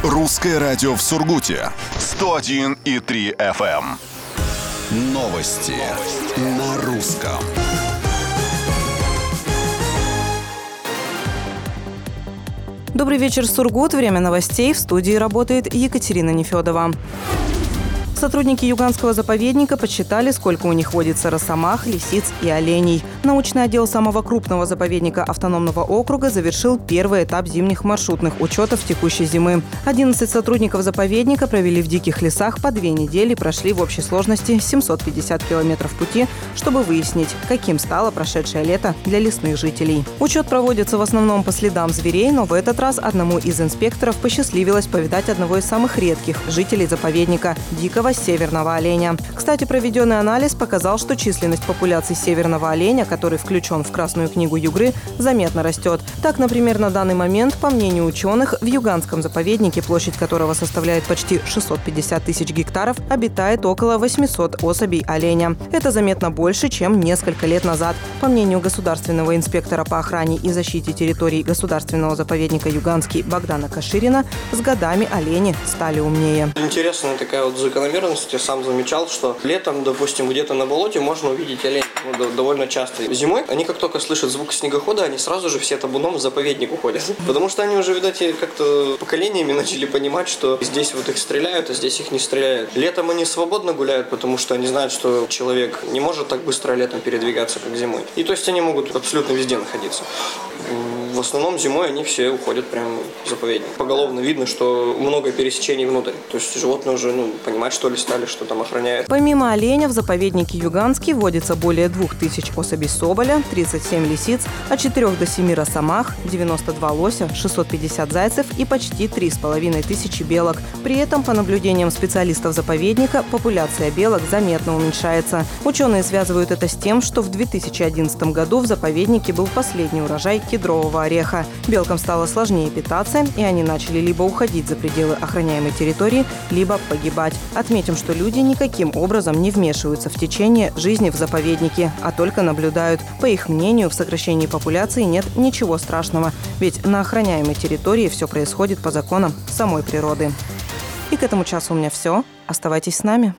Русское радио в Сургуте. 101,3 FM. Новости на русском. Добрый вечер, Сургут. Время новостей. В студии работает Екатерина Нефедова. Сотрудники Юганского заповедника подсчитали, сколько у них водится росомах, лисиц и оленей. Научный отдел самого крупного заповедника автономного округа завершил первый этап зимних маршрутных учетов текущей зимы. 11 сотрудников заповедника провели в диких лесах по 2 недели и прошли в общей сложности 750 километров пути, чтобы выяснить, каким стало прошедшее лето для лесных жителей. Учет проводится в основном по следам зверей, но в этот раз одному из инспекторов посчастливилось повидать одного из самых редких жителей заповедника – дикого северного оленя. Кстати, проведенный анализ показал, что численность популяции северного оленя, который включен в Красную книгу Югры, заметно растет. Так, например, на данный момент, по мнению ученых, в Юганском заповеднике, площадь которого составляет почти 650 тысяч гектаров, обитает около 800 особей оленя. Это заметно больше, чем несколько лет назад. По мнению государственного инспектора по охране и защите территорий Государственного заповедника Юганский Богдана Каширина, с годами олени стали умнее. Интересная такая вот закономерность. Я сам замечал, что летом, допустим, где-то на болоте можно увидеть оленей довольно часто. Зимой они как только слышат звук снегохода, они сразу же все табуном в заповедник уходят. Потому что они уже, видать, как-то поколениями начали понимать, что здесь вот их стреляют, а здесь их не стреляют. Летом они свободно гуляют, потому что они знают, что человек не может так быстро летом передвигаться, как зимой. И то есть они могут абсолютно везде находиться. В основном зимой они все уходят прямо в заповедник. Поголовно видно, что много пересечений внутрь. То есть животные уже понимать, что ли, стали, что там охраняют. Помимо оленя в заповеднике Юганский водится более 2000 особей соболя, 37 лисиц, от 4 до 7 росомах, 92 лося, 650 зайцев и почти 3500 белок. При этом, по наблюдениям специалистов заповедника, популяция белок заметно уменьшается. Ученые связывают это с тем, что в 2011 году в заповеднике был последний урожай кедрового ореха. Белкам стало сложнее питаться, и они начали либо уходить за пределы охраняемой территории, либо погибать. Отметим, что люди никаким образом не вмешиваются в течение жизни в заповеднике, а только наблюдают. По их мнению, в сокращении популяции нет ничего страшного, ведь на охраняемой территории все происходит по законам самой природы. И к этому часу у меня все. Оставайтесь с нами.